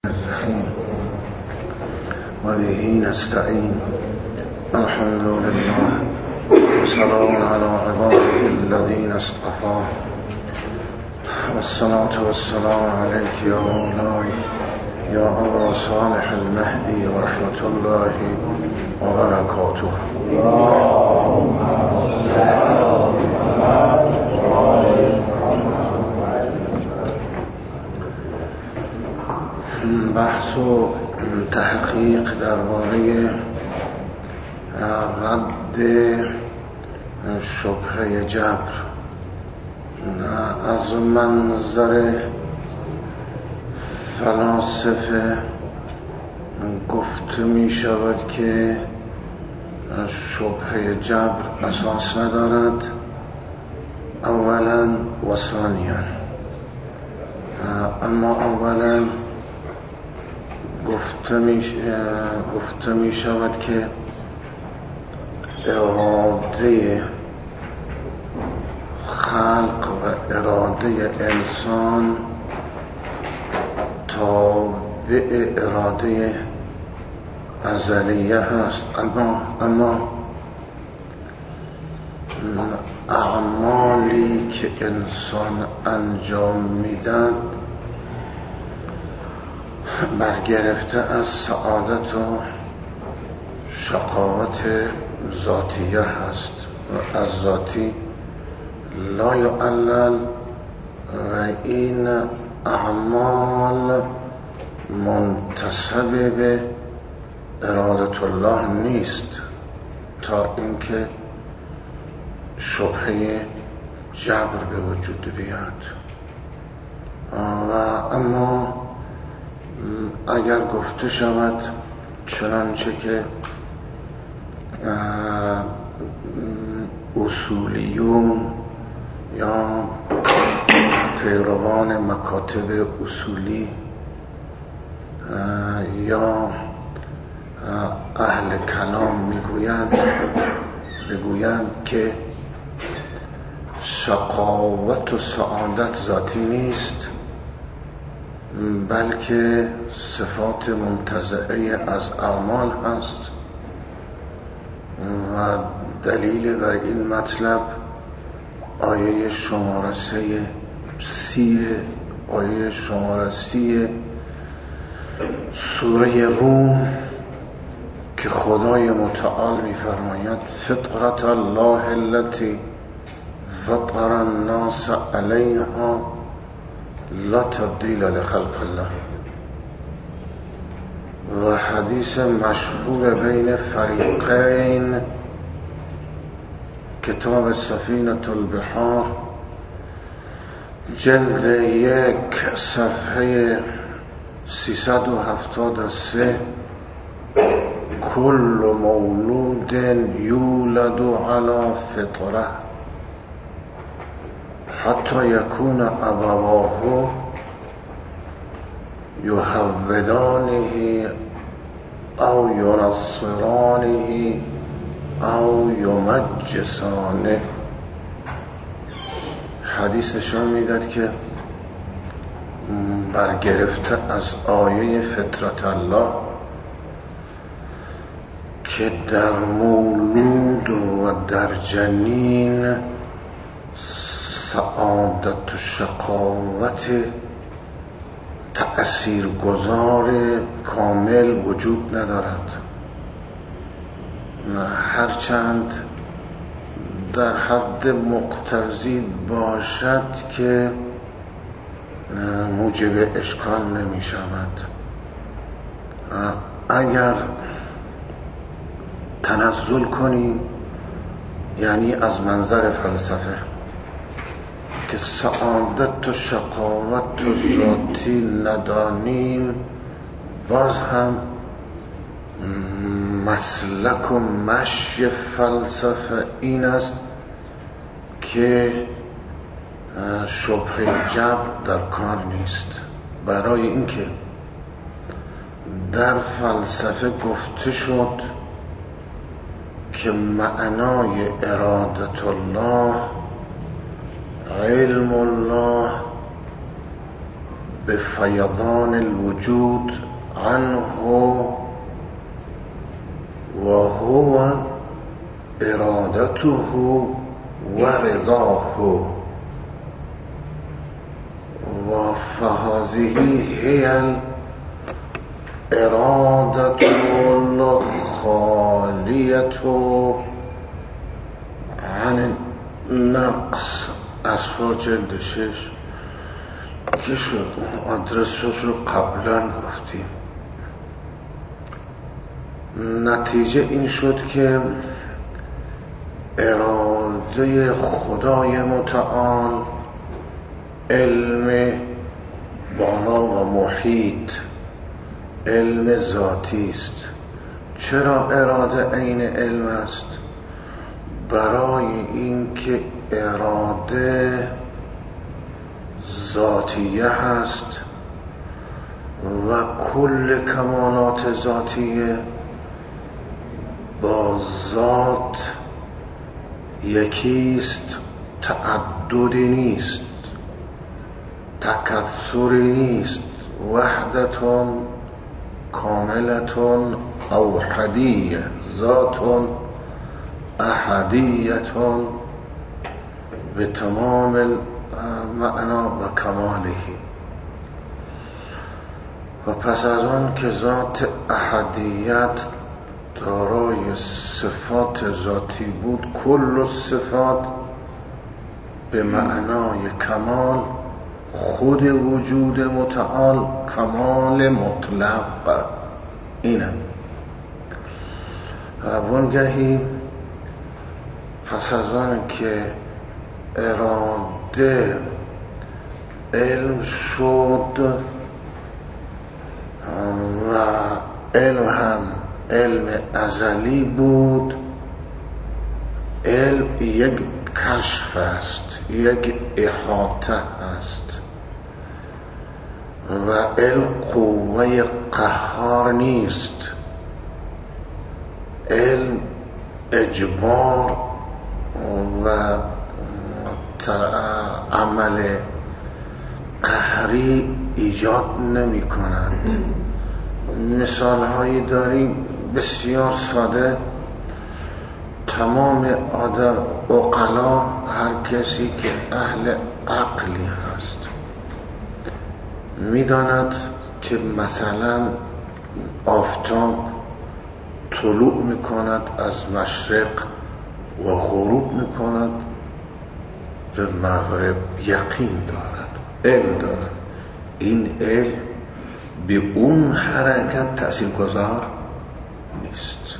الرحیم و به نستعین. الحمد لله و سلام علی عباده الذین اصطفى و الصلاة و السلام علیک یا مولای یا ابا صالح المهدی و رحمت الله و برکاته. بحث و تحقیق درباره رد شبهه جبر از منظر فلاسفه گفته می شود که شبهه جبر اساس ندارد، اولا و ثانیا. اما اولا گفته می شود که اراده خلق و اراده انسان تابع اراده ازلیه هست، اما اعمالی که انسان انجام میدن برگرفته از سعادت و شقاوت ذاتیه هست، از ذاتی لا یعلل، و این اعمال منتسب به ارادت الله نیست تا اینکه شبهه جبر به وجود بیاد. و اما اگر گفته شود چنانچه که اصولیون یا پیروان مکاتب اصولی یا اهل کلام بگویند که شقاوت و سعادت ذاتی نیست، بلکه صفات منتزعه از اعمال هست، و دلیل بر این مطلب آیه شماره 30 سوره روم که خدای متعال می‌فرماید فطرت الله التي فطر الناس علیها لا تبدیل لخلق الله، و حدیث مشهور بین فریقین کتاب سفینة البحار جلد 1 صفحه 373 كل مولود یولد علی فطره حتی یکون ابواه یهودانه او ینصرانه او یمجسانه. حدیثشون میداد که برگرفته از آیه فطرت الله که در مولود و در جنین سعادت و شقاوت تأثیرگذار کامل وجود ندارد، هرچند در حد مقتضی باشد که موجب اشکال نمی شود. اگر تنزل کنیم، یعنی از منظر فلسفه که سعادت و شقاوت و ذاتی ندانیم، باز هم مسلک و مشی فلسفه این است که شبهه جبر در کار نیست، برای اینکه در فلسفه گفته شد که معنای ارادت الله علم الله به فیضان الوجود عنه و هو ارادته و رضاه و فهذه هی الارادة الخالیة عن النقص. اصفا جلد 6 که شد آدرسش رو قبلا گفتیم. نتیجه این شد که اراده خدای متعال علم بالا و محیط، علم ذاتی است. چرا اراده عین علم است؟ برای اینکه اراده ذاتیه هست و کل کمالات ذاتیه با ذات یکیست، تعددی نیست، تکثری نیست، وحدتون کاملتون اوحدیه، ذاتون احدیتون به تمام معنا و کمالهی. و پس از آن که ذات احدیت دارای صفات ذاتی بود، کل صفات به معنای کمال، خود وجود متعال کمال مطلق اینه. وانگهی پس از آن که اراده علم شد و علم هم علم ازلی بود، علم یک کشف است، یک احاطه است و علم قوه قهار نیست. علم اجبار و عمل قهری ایجاد نمی کند. مثال هایی داریم بسیار ساده. تمام آدم عقلا، هر کسی که اهل عقلی هست میداند که مثلا آفتاب طلوع میکند از مشرق و غروب میکند به مغرب، یقین دارد، علم دارد. این علم به اون حرکت تأثیر گذار نیست.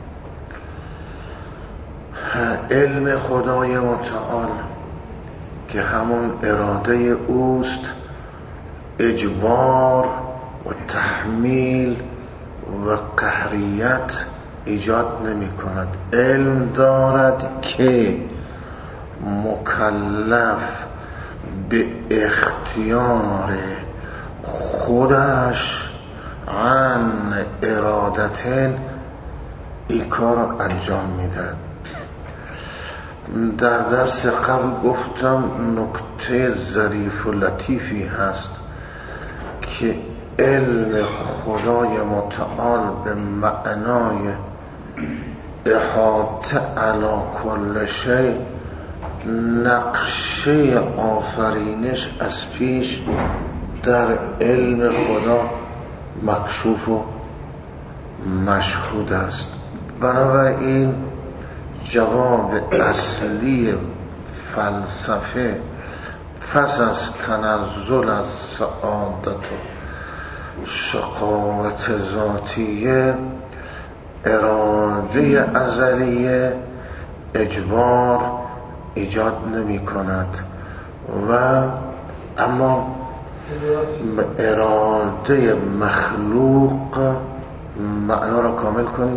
علم خدای متعال که همون اراده اوست، اجبار و تحمیل و قهریت ایجاد نمی کند. علم دارد که مکلف به اختیار خودش عن ارادتن این کار رو انجام میدهد. در درس قبل گفتم نکته ظریف و لطیفی هست که علم خدای متعال به معنای احاطه علی کل شیء، نقشه آفرینش از پیش در علم خدا مکشوف و مشهود است. بنابراین جواب اصلی فلسفه پس از تنزل از سعادت و شقاوت ذاتیه، اراده ازلیه اجبار ایجاد نمی کند و اما اراده مخلوق، معنا را کامل کنیم،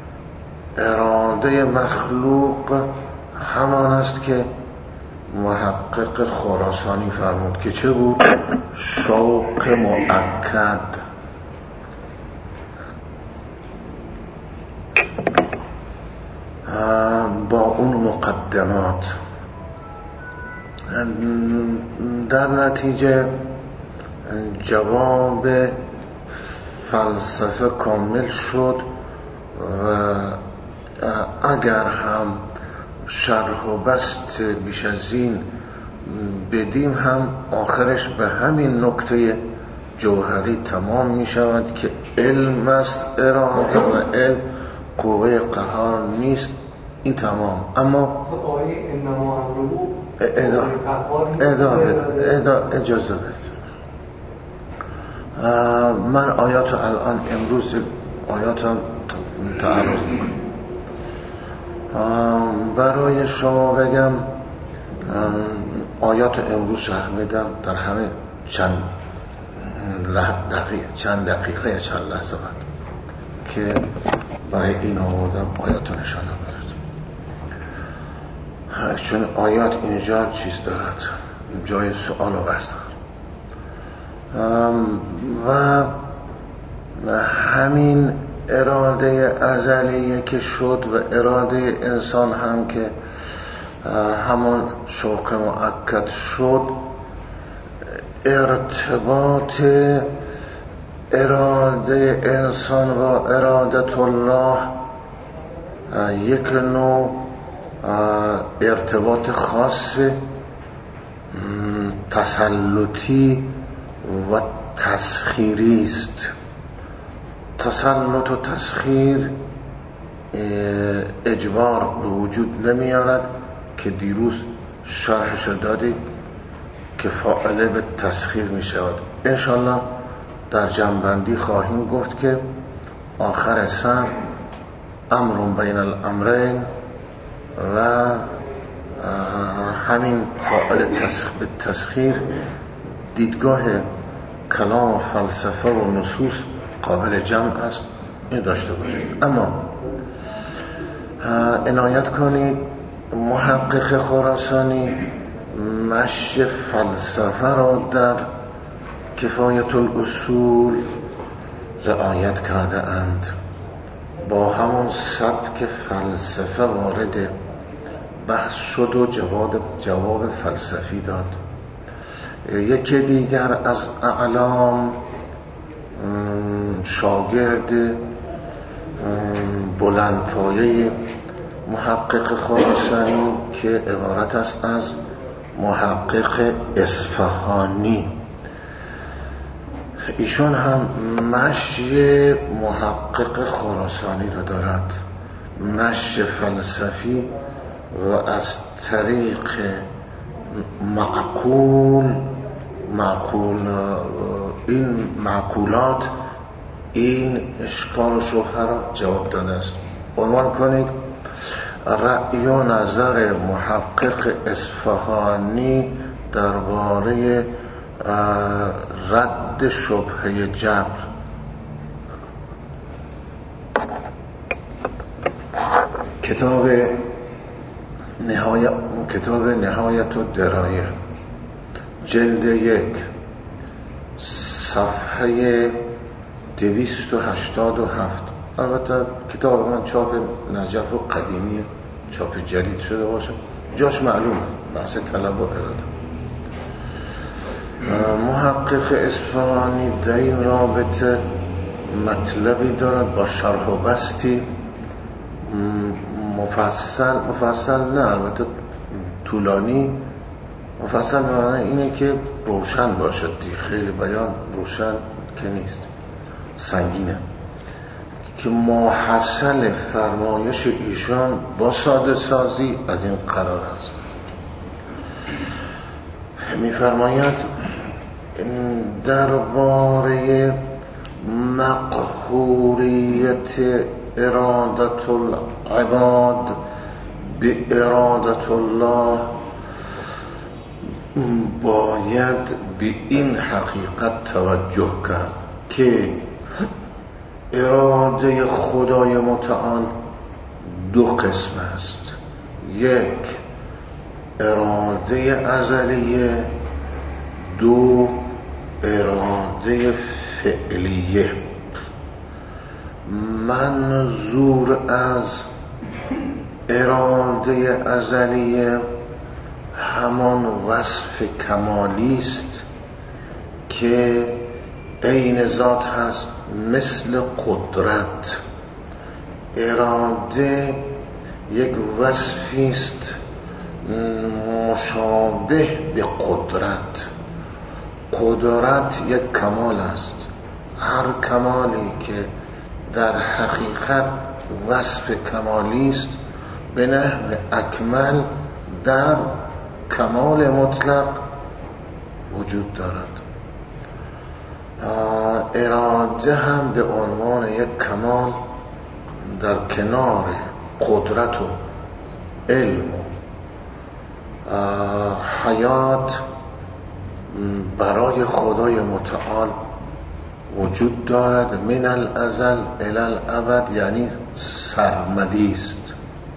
اراده مخلوق همان است که محقق خراسانی فرمود که چه بود؟ شوق مؤکد. با اون مقدمات در نتیجه جواب فلسفه کامل شد و اگر هم شرح و بسط بیش از این بدیم هم آخرش به همین نکته جوهری تمام می شود که علم است اراده و علم قوه قهار نیست. این تمام. اما اجازه بده من آیات الان امروز آیات تعرض میکنم برای شما بگم. آیات امروز شرح میدم در همه چند دقیقه چند لحظه بعد که برای این آوردم آیات نشانه برد، چون آیات اینجا چیز دارد، جای سوال و بحث دارد و همین اراده ازلیه که شد و اراده انسان هم که همون شوق مؤکد شد، ارتباط اراده انسان با ارادت الله یک نوع ارتباط خاص تسلطی و تسخیری است. تسلط و تسخیر اجبار به وجود نمیارد که دیروز شرحش دادیم که فاعله به تسخیر می شود. انشالله در جنبندی خواهیم گفت که آخر سر امر بین الامرین و همین فاعل به تسخیر دیدگاه کلام و فلسفه و نصوص قابل جمع است، این داشته باشید. اما عنایت کنید محقق خراسانی مشی فلسفه را در کفایت الاصول رعایت کرده اند، با همون سبک فلسفه وارد بحث شد و جواب فلسفی داد. یکی دیگر از اعلام شاگرد بلندپایه محقق خراسانی که عبارت است از محقق اصفهانی، ایشون هم مشی محقق خراسانی را دارد، مشی فلسفی، و از طریق معقول این معقولات این اشکال و شبهه را جواب داده است. عنوان کنید رأی و نظر محقق اصفهانی درباره رد شبهه جبر. کتاب نهایت الدرایه جلد 1 صفحه 287. البته کتاب من چاپ نجف و قدیمی، چاپ جدید شده باشه، جاش معلومه، بحث طلب و اراده. محقق اصفهانی در این رابطه مطلبی دارد با شرح و بسطی مفصل نه البته طولانی، مفصل معنی اینه که روشن باشد، خیلی بیان روشن که نیست، سنگینه، که ماحصل فرمایش ایشان با ساده سازی از این قرار است. می‌فرماید درباره مقهوریت ارادت العباد به ارادت الله باید به این حقیقت توجه کرد که اراده خدای متعال دو قسم است. یک اراده ازلیه، دو اراده فعلیه. منظور از اراده ازلیه همان وصف کمالی است که عین ذات هست، مثل قدرت. اراده یک وصفی است مشابه به قدرت. قدرت یک کمال است. هر کمالی که در حقیقت وصف کمالی است به نحو اکمل در کمال مطلق وجود دارد. اراده هم به عنوان یک کمال در کنار قدرت و علم و حیات برای خدای متعال وجود دارد. من الازل الی الابد، یعنی سرمدی است.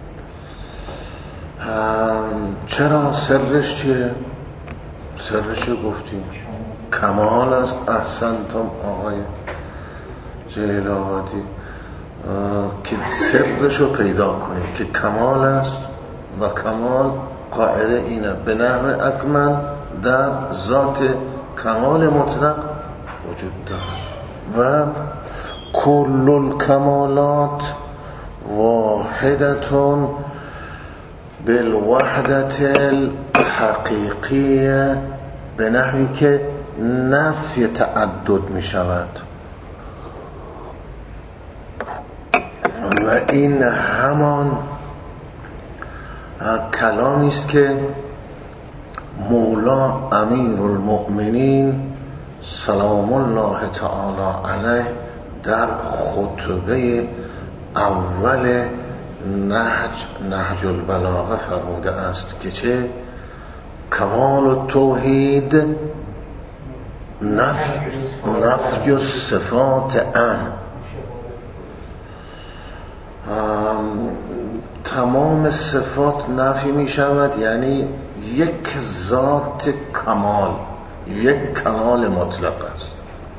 چرا؟ سرش چیه؟ سرش رو گفتیم کمال است. احسنتم آقای جلیل آبادی، که سرش رو پیدا کنیم که کمال است و کمال قاعده اینه به نحو اکمل در ذات کمال مطلق وجود دارد. و کل الکمالات واحدتون بالوحدت الحقیقیه، به نحوی که نفی تعدد می شود. و این همان کلامی است که مولا امیر المؤمنین سلام الله تعالی علیه در خطبه اول نهج البلاغه فرموده است که چه؟ کمال التوحید نفی الصفات تمام صفات نفی می شود، یعنی یک ذات کمال، یک کمال مطلق است.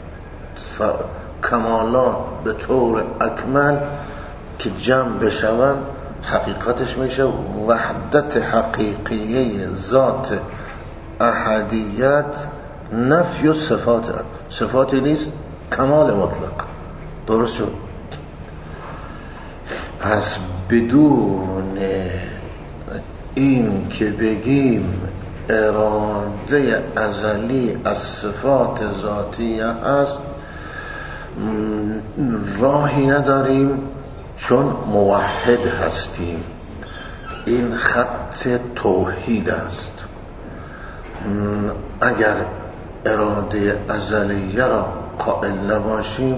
کمالات به طور اکمل که جمع بشوند حقیقتش میشه وحدت حقیقیه ذات احدیت، نفی و صفاتی نیست، کمال مطلق. درست شد؟ پس بدون این که بگیم اراده ازلی از صفات ذاتیه هست راهی نداریم، چون موحد هستیم. این خط توحید است. اگر اراده ازلیه را قائل نباشیم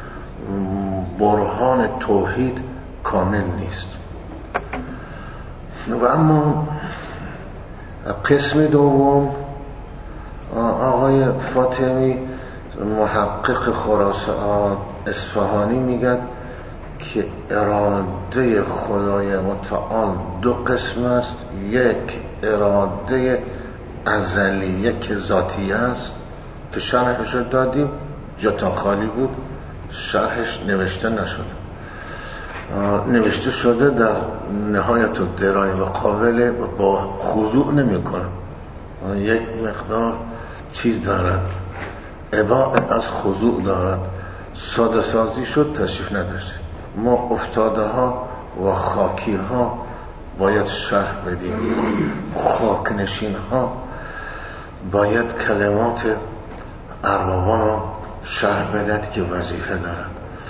برهان توحید کامل نیست. و اما قسم دوم، آقای فاطمی محقق خراسان اصفهانی میگه که اراده خدای متعال دو قسم است. یک اراده ازلیه که ذاتیه است که شرحش رو دادیم، جاتا خالی بود، شرحش نوشته نشد. نوشته شده در نهایت الدرایه و قابل با خضوع نمی کنم. یک مقدار چیز دارد، اباعد از خضوع دارد. ساده سازی شد، تشریف نداشتید. ما افتاده ها و خاکی ها باید شرح بدیم، خاک نشین ها باید کلمات اربابان ها شرح بدهد که وظیفه دارد.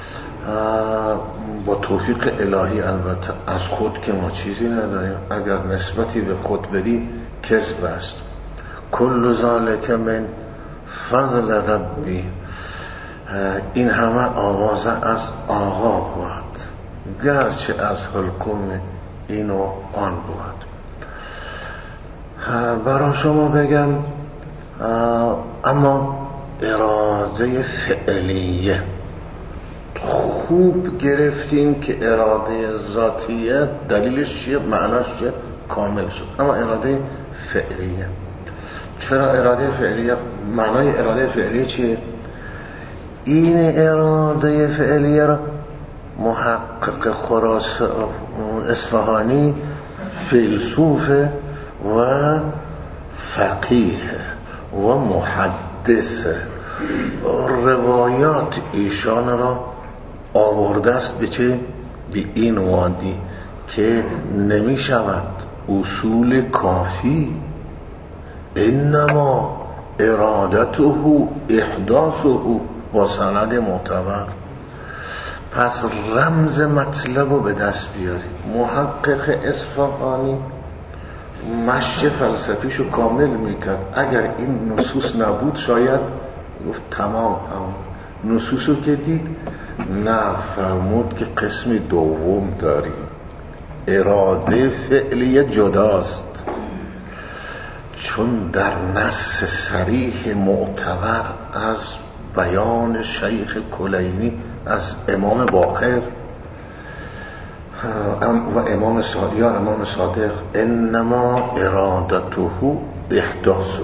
با توفیق الهی البته، از خود که ما چیزی نداریم. اگر نسبتی به خود بدیم کذب است. کل ذالک من فضل ربی. این همه آواز از آقا بود، گرچه از حلقوم این و آن بود. برای شما بگم اما اراده فعلیه خوب گرفتیم که اراده ذاتیه دلیلش چیه، معناش چیه، کامل شد. اما اراده فعلیه، چرا اراده فعلیه؟ معنای اراده فعلیه چیه؟ این اراده فعلیه را محقق خراسان اصفهانی فیلسوف و فقیه و محدث روایات ایشان را آورده است به چه؟ به این وادی که نمی شود اصول کافی انما ارادته احداثه با سند معتبر. پس رمز مطلب رو به دست بیاری. محقق اصفهانی مشی فلسفیشو کامل میکرد. اگر این نصوص نبود شاید گفت تمام هم نصوصو که دید نه، فرمود که قسم دوم داریم، اراده فعلیه جداست، چون در نص صریح معتبر از بیان شیخ کلینی از امام باقر و امام صادق انما ارادته احداثه،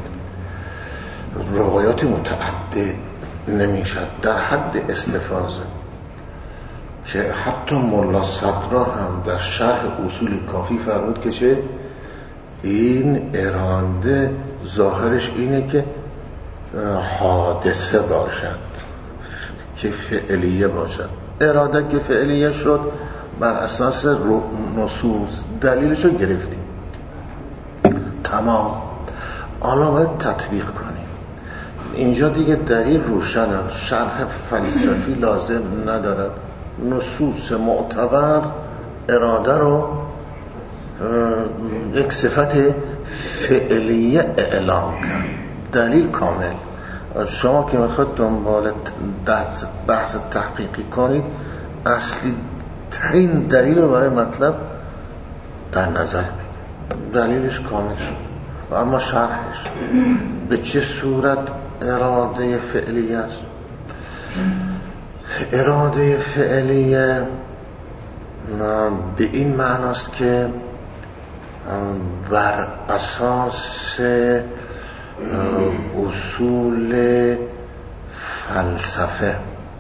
روایات متعدد نمیشد در حد استفاضه که حتی ملا صدرا هم در شرح اصول کافی فرمود که چه؟ این اراده ظاهرش اینه که حادثه باشد، که فعلیه باشد. اراده که فعلیه شد بر اساس نصوص دلیلش رو گرفتیم، تمام. حالا باید تطبیق کنیم. اینجا دیگه دلیل روشن، شرح فلسفی لازم ندارد. نصوص معتبر اراده رو یک صفت فعلیه اعلام کرد، دلیل کامل. شما که میخواد دنبال بحث تحقیقی کنید اصلی ترین دلیل رو برای مطلب در نظر بگید، دلیلش کامل شد. و اما شرحش به چه صورت اراده فعلیه است؟ اراده فعلیه به این معناست که بر اساس اصول فلسفه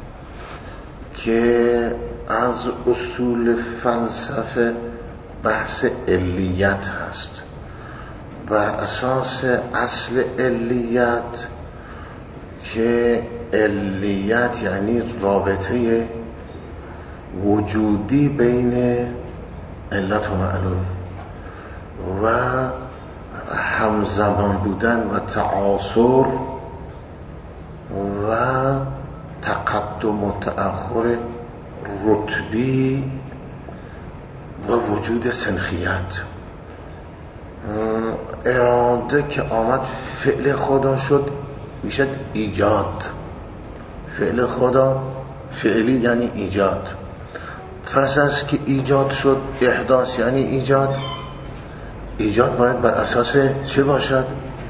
که از اصول فلسفه بحث علیت هست، بر اساس اصل علیت که علیت یعنی رابطه وجودی بین علت و معلول و همزمان بودن و تعاصر و تقدم و تأخر رتبی و وجود سنخیت. اراده که آمد فعل خدا شد میشد ایجاد. فعل خدا فعلی یعنی ایجاد. پس از که ایجاد شد احداث یعنی ایجاد. ایجاد باید بر اساس چه باشد؟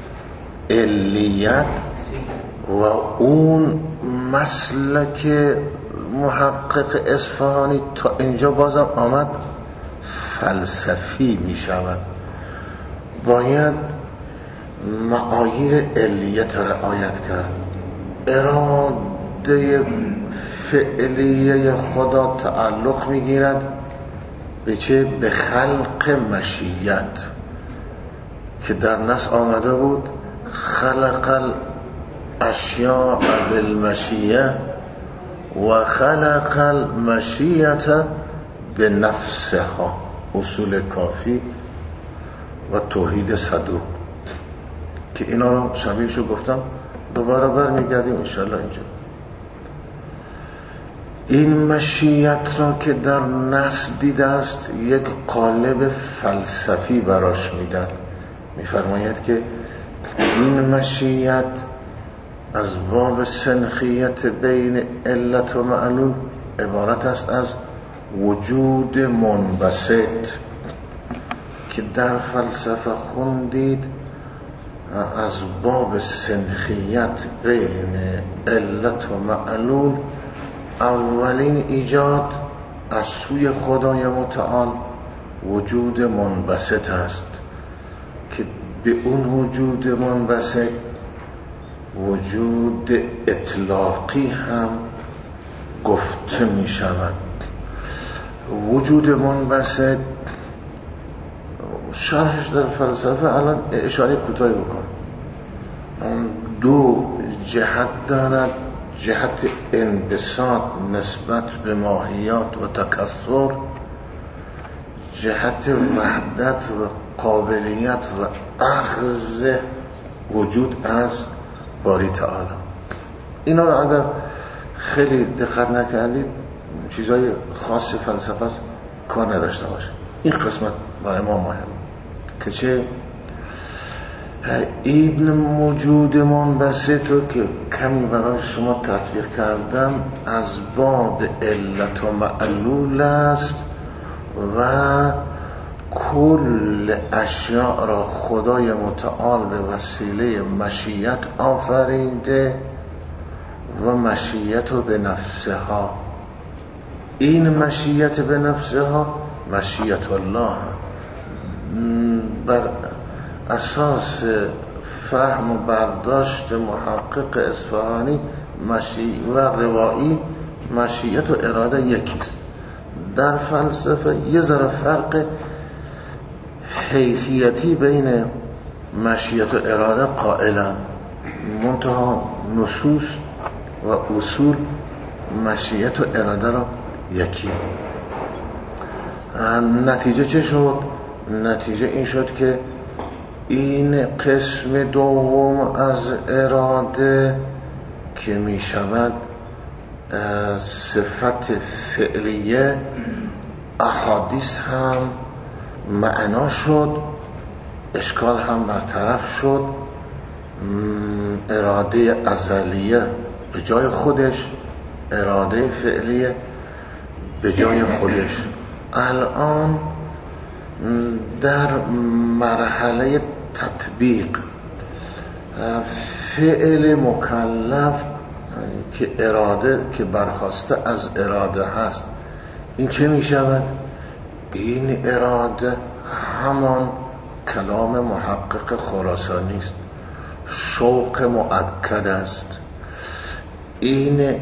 علیت. و اون مسلک محقق اصفهانی تا اینجا بازم آمد فلسفی می شود. باید معاییر علیت رعایت کرد. اراده فعلیه خدا تعلق می گیرد به چه؟ به خلق مشیت که در نص آمده بود خلق الاشیاء بالمشیه و خلق المشیت به نفسها، اصول کافی و توحید صدوق که اینا رو شبیهشو گفتم، دوباره برمیگردیم انشاءالله اینجا. این مشیت را که در نص دیده است یک قالب فلسفی براش میدن. میفرماید که این مشیت از باب سنخیت بین علت و معلول عبارت است از وجود منبسط که در فلسفه خوندید از باب سنخیت بین علت و معلول اولین ایجاد از سوی خدای متعال وجود منبسط است که به اون وجود منبسط وجود اطلاقی هم گفته می شود. وجود منبسط شرحش در فلسفه الان اشاره کوتاهی بکن. دو جهت دارد، جهت انبساط نسبت به ماهیات و تکثر، جهت وحدت و قابلیت و اخذ وجود از باری تعالی. اینا رو اگر خیلی دقت نکردید چیزای خاص فلسفه است کار نداشته باشه. این قسمت برای ما مهم که چه این موجود منبسط رو که کمی برای شما تطبیق کردم از باب علت و معلول است و کل اشیاء را خدای متعال به وسیله مشیت آفریده و مشیت به نفسها. این مشیت به نفسها مشیت الله بر اساس فهم و برداشت محقق اصفهانی و روایی مشیت و اراده یکیست. در فلسفه یه ذره فرق حیثیتی بین مشیت و اراده قائلن، منتها نصوص و اصول مشیت و اراده را یکی. نتیجه چه شد؟ نتیجه این شد که این قسم دوم از اراده که می شود صفت فعلیه احادیث هم معنا شد، اشکال هم برطرف شد. اراده ازلیه به جای خودش، اراده فعلیه به جای خودش. الان در مرحله تطبیق فعل مکلف که اراده که برخواسته از اراده هست، این چه می شود؟ این اراده همان کلام محقق خراسانی است، شوق مؤکد است. این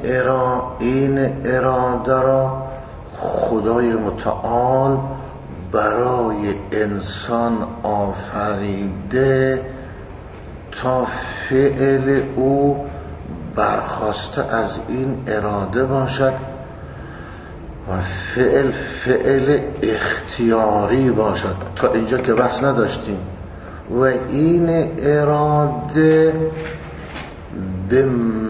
اراده را خدای متعال برای انسان آفریده تا فعل او برخواسته از این اراده باشد و فعل اختیاری باشد. تا اینجا که بحث نداشتیم. و این اراده به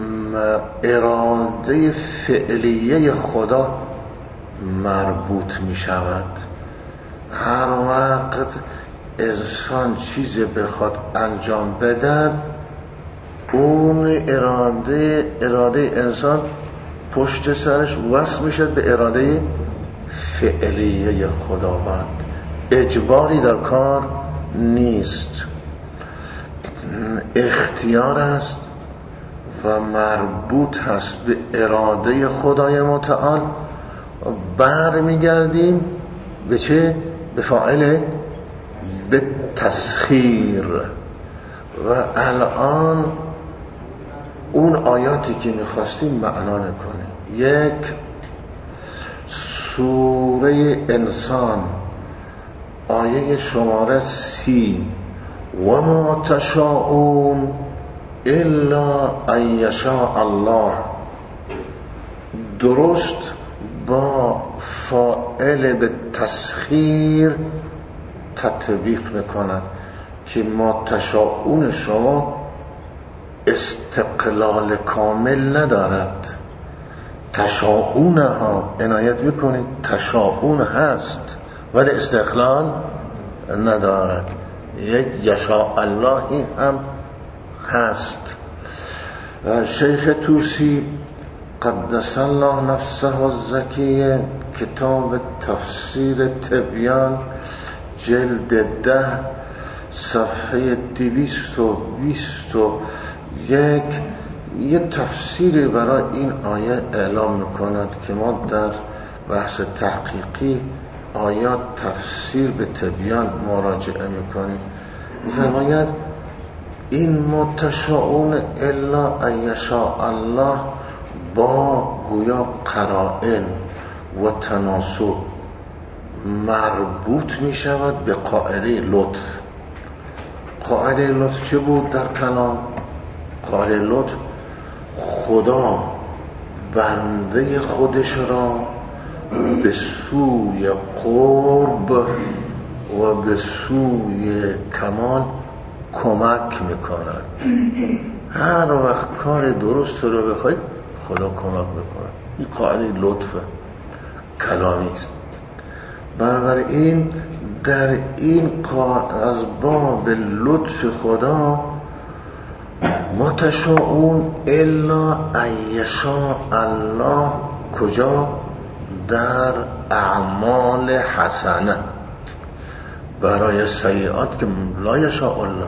اراده فعلیه خدا مربوط می شود. هر وقت انسان چیزی بخواد انجام بده، اون اراده انسان پشت سرش وصل میشه به اراده فعلیه خداوند. اجباری در کار نیست، اختیار است و مربوط هست به اراده خدای متعال. برمیگردیم به چه؟ به فاعل، به تسخیر. و الان اون آیاتی که میخواستیم معنا نکنه. یک، سوره انسان آیه شماره 30 و ما تشاءون الا ان یشاء الله، درست با فاعل به تسخیر تطبیق میکند که ما تشاءون شما استقلال کامل ندارد. تشاءون ها عنایت میکنید، تشاءون هست ولی استقلال ندارد. یک یشاء اللهی هم هست. شیخ توسی قدس الله نفسه الزکیه کتاب تفسیر تبیان جلد 10 صفحه 221 یه تفسیری برای این آیه اعلام میکند که ما در بحث تحقیقی آیات تفسیر به تبیان مراجعه میکنیم. میفرماید این متشاءون الا ان یشاء الله با گویا قرائن و تناسب مربوط می شود به قاعده لطف. قاعده لطف چه بود در کلام؟ قاعده لطف خدا بنده خودش را به سوی قرب و به سوی کمال کمک میکند. هر وقت کار درست رو بخواید خدا کمک میکنه. این قاعده لطف کلامی است. بنابراین در این از باب لطف خدا ما تشاءون الا ان یشاء الله کجا؟ در اعمال حسنه. برای سیئات که لا یشاء الله،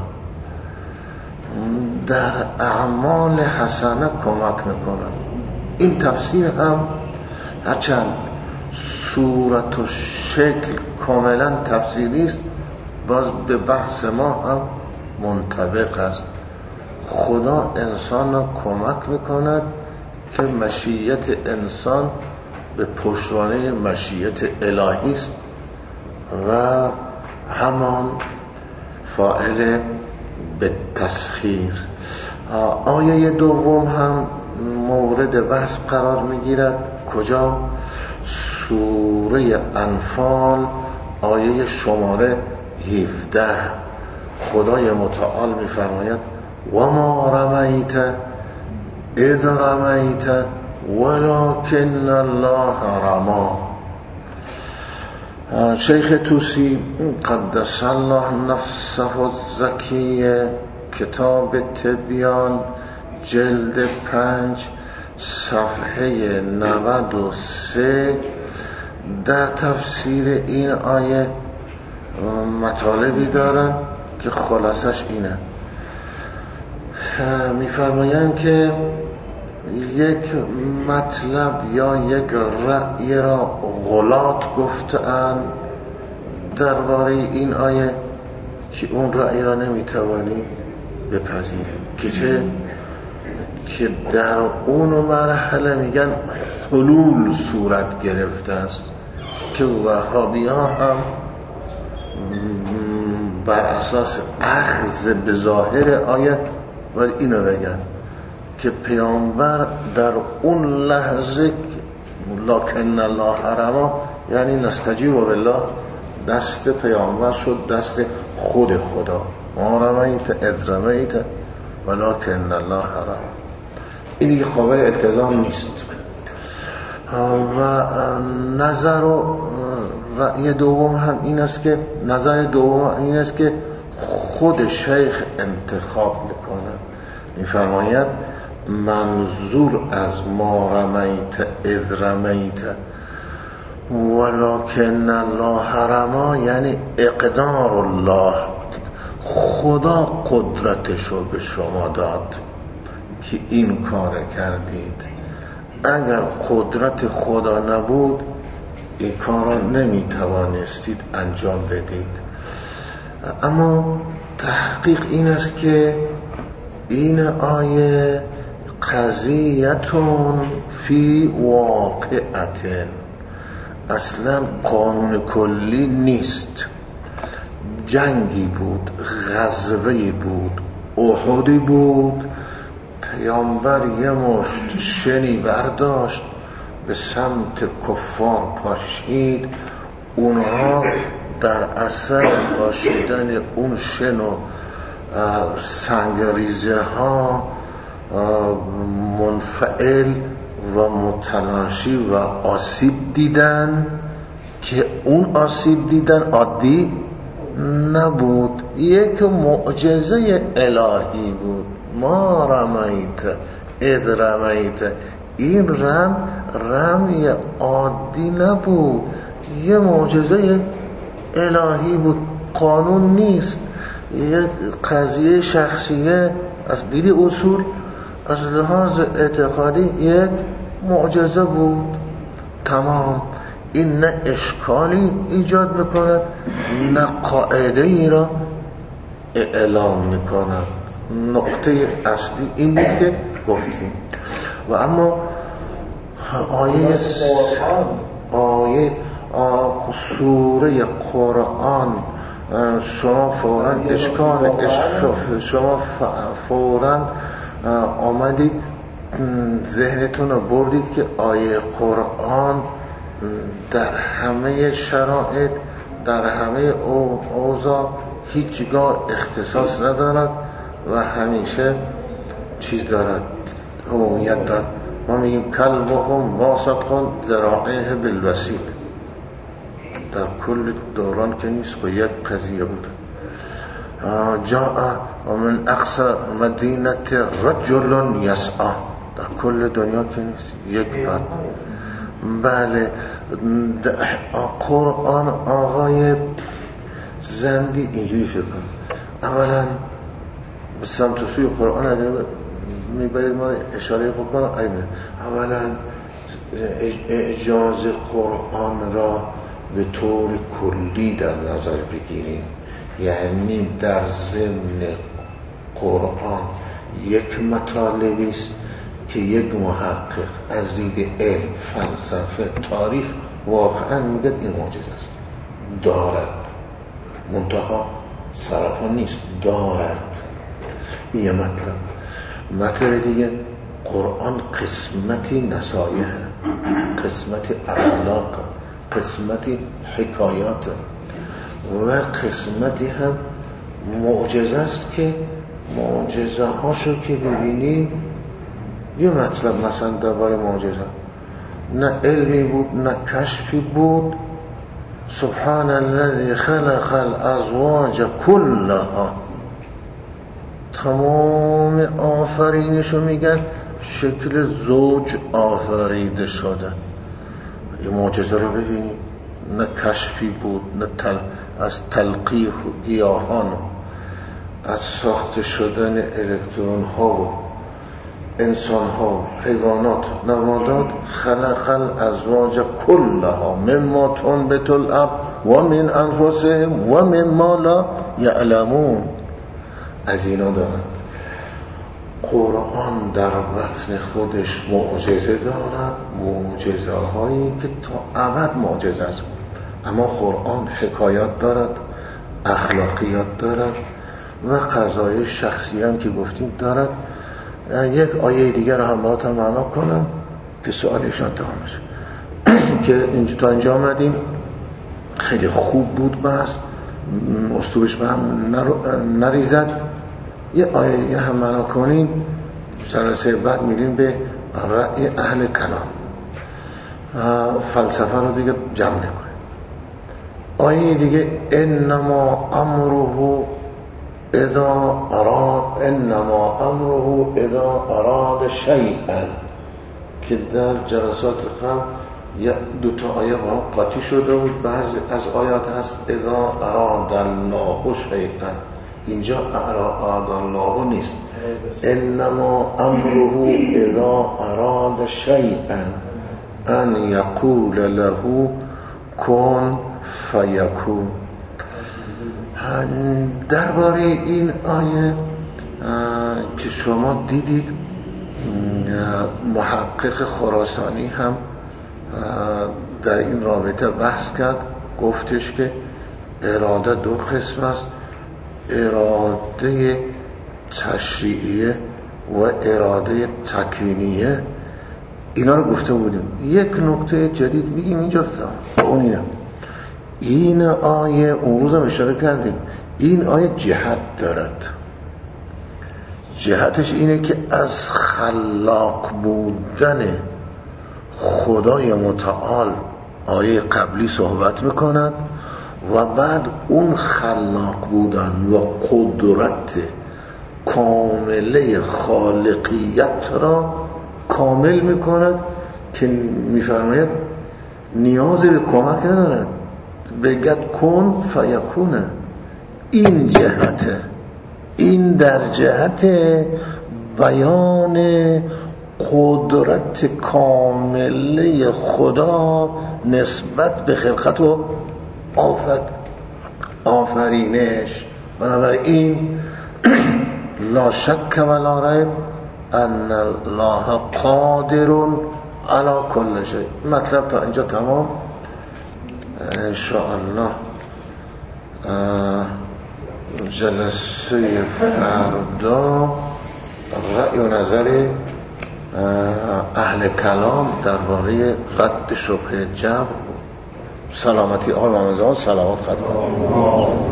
در اعمال حسنه کمک میکنه. این تفسیر هم هرچند صورت و شکل کاملا تفسیری است، باز به بحث ما هم منطبق است. خدا انسان را کمک میکند که مشیت انسان به پشتوانه مشیت الهی است و همان فاعل به تسخیر. آیه دوم هم مورد بحث قرار میگیرد. کجا؟ سوره انفال آیه شماره 17. خدای متعال میفرماید و ما رمیت اذ رمیت ولکن الله رما. شیخ طوسی قدس الله نفسه الزکیه، کتاب تبیان، جلد 5 صفحه 93 در تفسیر این آیه مطالبی دارن که خلاصش اینه. میفرمایند که یک مطلب یا یک رأی را غلات گفتند درباره این آیه که اون رأی را نمیتوانیم بپذیریم. که چه؟ که در اون مرحله میگن حلول صورت گرفته است، که وهابی ها هم بر اساس اخذ به ظاهر آیت ولی اینو بگن که پیامبر در اون لحظه لکن الله رما، یعنی نستجیر بالله، دست پیامبر شد دست خود خدا. ما رمیت اذ رمیت ولکن الله رما. این دیگه قابل التزام نیست. و نظر و رأی دوم هم این است که خود شیخ انتخاب میکنه. میفرماید منظور از ما رمیت اذ رمیت ولکن الله رما یعنی اقدار الله، خدا قدرتشو به شما داد که این کار کردید. اگر قدرت خدا نبود این کار را نمیتوانستید انجام بدید. اما تحقیق این است که این آیه قضیتون فی واقعتن، اصلا قانون کلی نیست. جنگی بود، غزوه‌ای بود، احدی بود، پیامبر یه مشت شنی برداشت به سمت کفار پاشید. اونها در اثر پاشیدن اون شن و سنگریزه ها منفعل و متلاشی و آسیب دیدن که اون آسیب دیدن عادی نبود، یک معجزه الهی بود. ما رمیت اذ رمیت، این رمی عادی نبود، یه معجزه الهی بود، قانون نیست، یک قضیه شخصیه از دید اصول، از لحاظ اعتقادی یک معجزه بود. تمام. این نه اشکالی ایجاد میکند نه قاعده ای را اعلام میکند. نقطه اصلی این بود که گفتیم. و اما آیه سوره قرآن شما فوراً آمدید ذهنتون رو بردید که آیه قرآن در همه شرایط، در همه اوضاع هیچگاه اختصاص ندارد و همیشه چیز دارد، عمومیت دارد. ما میگیم کلبهم باسط ذراعیه بالوسیط، در کل دوران که نیست و یک قضیه بود. جاء ومن اقصى مدینه رجل یسعی، در کل دنیا که نیست، یک فرد. بله، قرآن آقای زندی اینجوری فکر کن. اولا به سمت سوی قرآن اگر میبرید ما اشاره بکنم، اولا اعجاز قرآن را به طور کلی در نظر بگیریم، یعنی در ضمن قرآن یک مطالبی است که یک محقق از دید علم، فلسفه، تاریخ واقعا میگه این معجزه است، دارد، منتها صرفا نیست، دارد. یه مطلب دیگه، قرآن قسمتی نصایح، قسمتی اخلاق، قسمتی حکایات و قسمتی هم معجزه است که معجزه هاشو که ببینیم، یه مطلب مثلا درباره معجزه نه علمی بود نه کشفی بود، سبحان الذي خلق الازواج كلها، تمام آفرینشو میگن شکل زوج آفریده شده. یه معجزه رو ببینید، نه کشفی بود نه از تلقیح گیاهان، از ساخته شدن الکترون ها و انسان ها، حیوانات، نباتات. خلق الازواج كلها مما تنبت الارض و من انفسهم و مما لا یعلمون. از اینا دارد. قرآن در بطن خودش معجزه دارد، معجزه هایی که تا ابد معجزه است. اما قرآن حکایات دارد، اخلاقیات دارد و قضایای شخصی هم که گفتیم دارد. یک آیه دیگر رو هم براتون معنا کنم که سوالشان تمام بشه. که تا اینجا آمدیم، خیلی خوب بود، بس اسطورش به هم نریزد. یه آیه دیگه هم معنا کنیم، جلسه بعد میریم به رأی اهل کلام، فلسفه رو دیگه جمع نکنیم. آیه دیگه انما امره اذا اراد شیئا، که در جلسات قبل دو تا آیه با هم قاطی شده بود. بعض از آیات هست اذا اراد الله شیئا، اینجا اراد الله نیست، انما امره اذا اراد شیئا ان یقول له کن فیکون. درباره این آیه که شما دیدید، محقق خراسانی هم در این رابطه بحث کرد، گفتش که اراده دو قسم است، اراده تشریعیه و اراده تکوینیه. اینا رو گفته بودیم. یک نکته جدید میگیم اینجا، اون اینه، این آیه اون روز هم اشاره کردیم، این آیه جهت دارد. جهتش اینه که از خلاق بودن خدای متعال آیه قبلی صحبت میکند و بعد اون خلاق بودن و قدرت کامله خالقیت را کامل میکند که میفرماید نیازی به کمک ندارد، بگد کن فیکونه. این جهته، این در جهت بیان قدرت کامله خدا نسبت به خلقت و آفرینش. بنابراین لا شک و لا ریب ان الله قادر علی کل شیء. مطلب تا اینجا تمام. انشاءالله جلسه فردا رأی و نظر اهل کلام درباره رد شبهه جبر. سلامتی آقای محمد زمان، صلوات ختم.